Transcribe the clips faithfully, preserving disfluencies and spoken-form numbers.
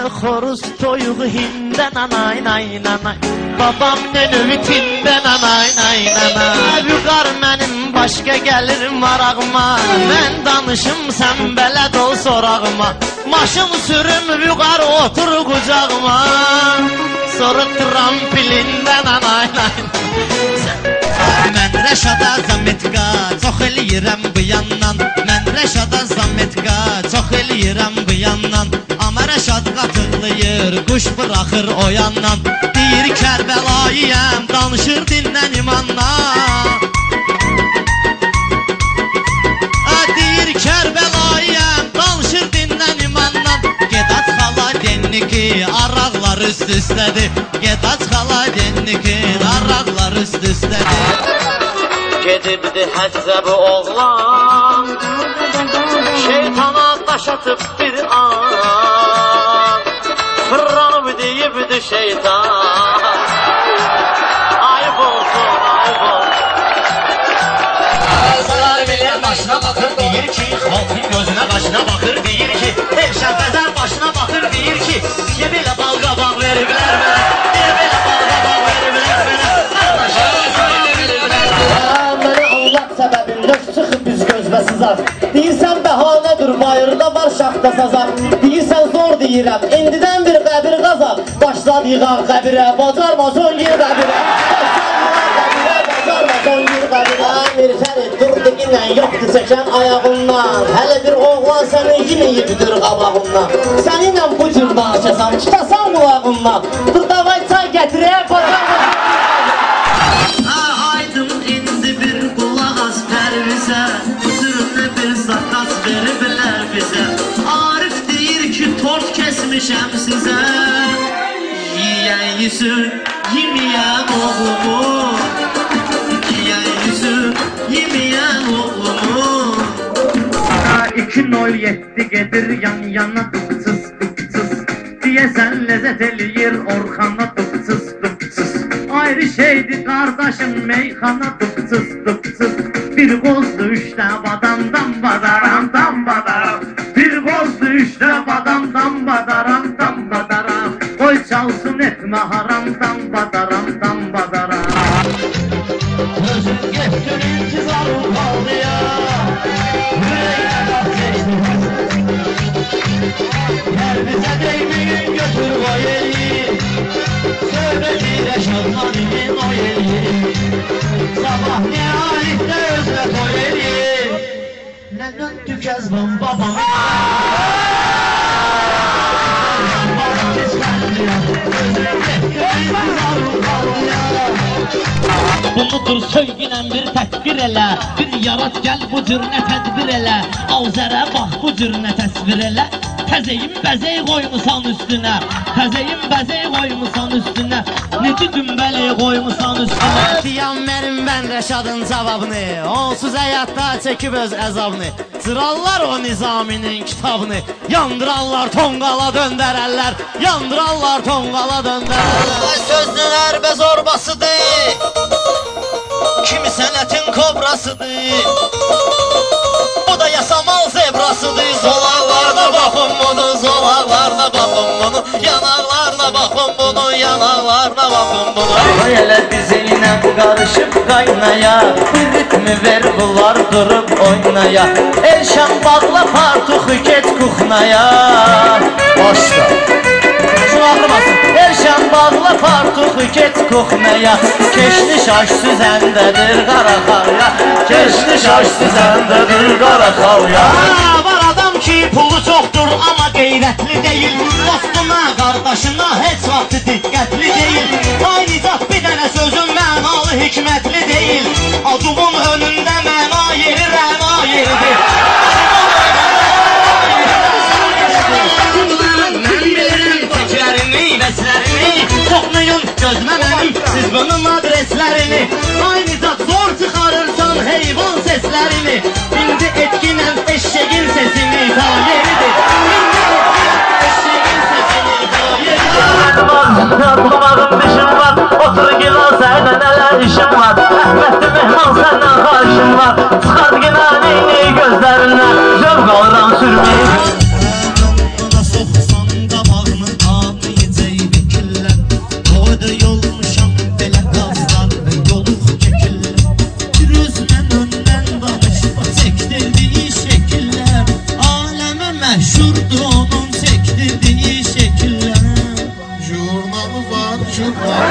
xoruz toyuğu hində nanay nay nanay. Babam növütində nanay nay nanay. Vüqar mənim başqa gəlir marağıma. Mən danışım sən bələd ol sorağıma. Maşın sürüm vüqar otur qucağıma. Sonra trampilində nanay nay. Mən Rəşada Zametka çox eləyirəm bu yandan. Mən Rəşada Zametka çox eləyirəm bu yandan. Amma Rəşad qatıqlayır, quş bıraxır o yandan. Deyir Kərbəlayıyəm, danışır dinlən imandan. Deyir Kərbəlayıyəm, danışır dinlən imandan. Gedat xala denli ki, araqlar üst üstədir. Gedat xala denli ki, araqlar üst üstədir. Gedibdi həccə bu oğlan, şeytana daş atıb bir an. Fırranıb deyibdi şeytan, ayıb olsun, ayıb olsun. Ağızlar bilir başına baxır, deyir ki, xalqın gözünə başına baxır, deyir ki, Elşən Fəzər başına baxır, deyir ki, niyə belə bal qabaq veriblər mənə, niyə belə bal qabaq veriblər mənə, səbəbin növ çıxıb biz gözbə sızar. Deyirsən bəhanədir, bayırda var şaxta sazar. Deyirsən zor deyirəm, indidən bir qəbir qazar. Başlar yığaq qəbirə, bacarmaz on gir qəbirə. Bacarmaz on gir qəbirə. Mirşəri durdu ginə, yoxdur çəkən ayağından. Hələ bir oğlan səni yeməyibdir qabağından. Səninlə bu cür danışasam, tutasan qulağından. Dur davay çay gətirə, bacarmaz. Veriblər bizə, Arif deyir ki, tort kəsmişəm sizə. Yiyən yüzün, yeməyən oğlumu. Yiyən yüzün, yeməyən oğlumu. iki nol yeddi gedir yan yana dıpsız dıpsız. Deyəsən ləzzət eləyir Orxana dıpsız dıpsız. Ayrı şeydi qardaşım meyxana dıpsız dıpsız. Bir qozdu üçdə badamdan badaram dam badaram. Bir qozdu üçdə badamdan badaram dam badaram. Qoy çalsın etmə haram dam badaram dam badaram. Özün getdin intizarım qaldı ya. Yüreğine laf geçdi. Yer bizə deyməyin götür qoy eləyir. Söhbətilə şadlanın o eləyir. Sabah nihayətdə özlə toy eləyir. Nə döndü kəzban babam. Babam ismənliyəm. Özün getdin intizarım qaldı ya. Bunudur söygünən bir təkbir elə. Bir yarat gəl bu cür nə tədbir elə. Avzərə bax bu cür nə təsvir elə. Təzəyim bəzək qoymusan üstünə. Təzəyim bəzək qoymusan üstünə. Necə dümbələk qoymusan üstünə. Deyəm mənim mən Rəşadın cavabını. Onsuz həyatda çəkib öz əzabını. Sırallar o Nizaminin kitabını. Yandırarlar tonqala döndərərlər. Yandırarlar tonqala döndərərlər. Sözün ərbə zorbasıdır. Kimi sənətin kobrasıdır. Bu da yasamal zebrasıdır. Zolaqlarına baxın bunu, zolaqlarına baxın bunu. Yanaqlarına baxın bunu, yanaqlarına baxın bunu. Elə bizimlə qarışıb qaynaya. Bir ritmi ver bunlar durub oynaya. Elşən bağla partuxu get kuxnaya. Başla ağrımasın. Elşən bağla partuxu get kuxnaya. Keşli şaş süzəndədir qaraxalya. Keşli şaş süzəndədir qaraxalya. Var adam ki pulu çoxdur amma qeyrətli deyil. Dostuna, qardaşına heç vaxtı diqqətli deyil. Aynı zat bir dənə sözün mənalı hikmətli deyil. Adumun önündə məna yeri rəna yeridir. Toxlayın gözmə mənim siz bunun adreslərini. Aynı zat zor çıxarırsan heyvan seslərini. İndi etkinəm eşeğin sesini ta yeridir. İndi etkinəm eşeğin sesini ta yeridir. Yatmağın dişim var, otur gila sənə nələr işim var. Əhmətli mehman səndən xarişim var. Çıxart ginanini gözlərindən, zövq alıram sürməyi. Soxsan qabağını Məşhurdur onun çəkdirdiyi şəkillər. Jurnalı var, jurnal.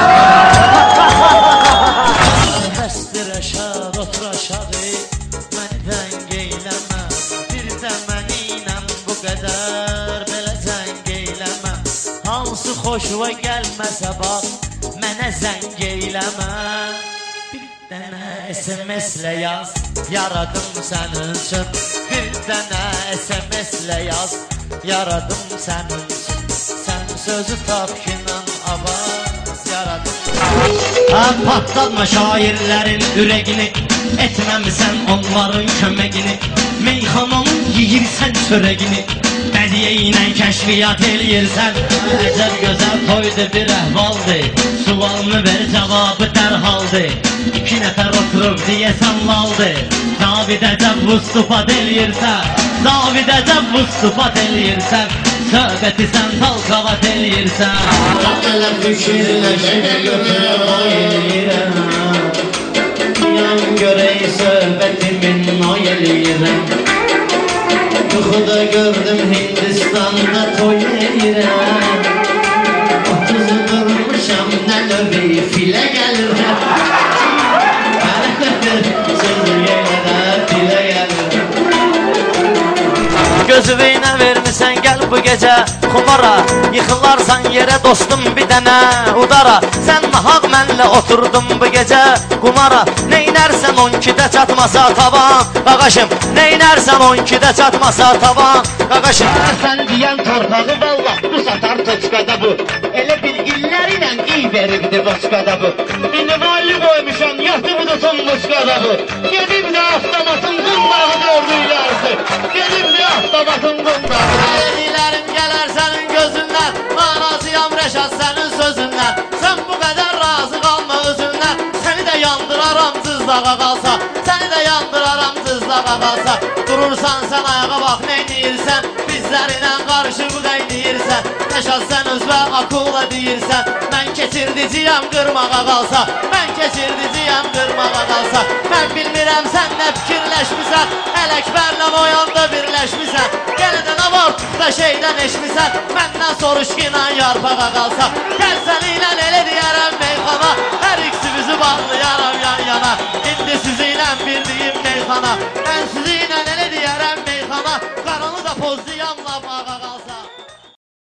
Bəsdir əşar, otur aşağı, məni dəng eyləmə. Bir də mənimlə bu qədər belə zəng eyləmə. Hansı xoşuma gəlməsə bax, mənə zəng eyləmə. Bir dənə S M S-lə yaz, yaradım sənin üçün. Bir dənə S M S-lə yaz, yaradım sənin üçün. Sən sözü tap ki, mən avaz yaradım. Ha, patlatma şairlərin ürəgini, etməmisən onların köməkini. Meyxananın yiyirsən çörəgini, bədiyyə ilə kəşfiyyat eləyirsən. Əcəb gözəl toydu bir əhvaldır, sualını ver cavabı dərhaldır. İki nəfər oturub deyəsən laldır, David əcəb vüstupat eləyirsən. David əcəb vüstupat eləyirsən, söhbəti sən talqavat eləyirsən. Elə fikirləşə götürə eləyirəm, yan görək söhbətimin ay eləyirəm. Yuxuda gördüm Hindistan'da toy eləyirəm. Otuzu durmuşam nə növü filə gəlirəm. Sözü yenə dilə gəlirəm. Gözü ilə vermisən gəl bu gecə xumara, yıxılarsan yerə dostum bir dənə udara. Sən nahaq mənlə oturdun bu gecə qumara, neynərsən on ikidə çatmasa tavan qaqaşım, neynərsən on ikidə çatmasa tavan qaqaşım. Sən deyən torpağı vallah bu satar toçkada bu, elə bir illər ilə iy veribdi boçkada bu. İnivali qoymuşam yatı bu da son boçkada bu, gedib də avtomatın qundağı gördü yarısı, gedib də avtomatın qundağı. Elədiklərim gələr sənin gözündən, narazıyam Rəşad sənin sözündən. Sən bu qədər razı qalma özündən, səni də yandıraram cızlağa qalsa, səni də yandıraram cızlağa qalsa. Durursan sən ayağa bax neyniyirsən, bizlərinə qarışıb qaynayırsən. Rəşad sən özbə akula deyirsən, mən keçirdiciyəm qırmağa qalsa, mən keçirdiciyəm qırmağa qalsa. Mən bilmirəm sən nə fikirləşmisən, Ələkbərlə oyanda birləşmisən. Yenə də nə var tuxda şeydən eşmisən, məndən soruş ki inan yarpağa qalsa. Gəl səninlə elə deyərəm meyxana, hər ikimizi bağlayaram yan yana. İndi sizinlə birdiyim meyxana, mən sizinlə elə deyərəm meyxana, qaranı da pozlayam lavağa qalsa.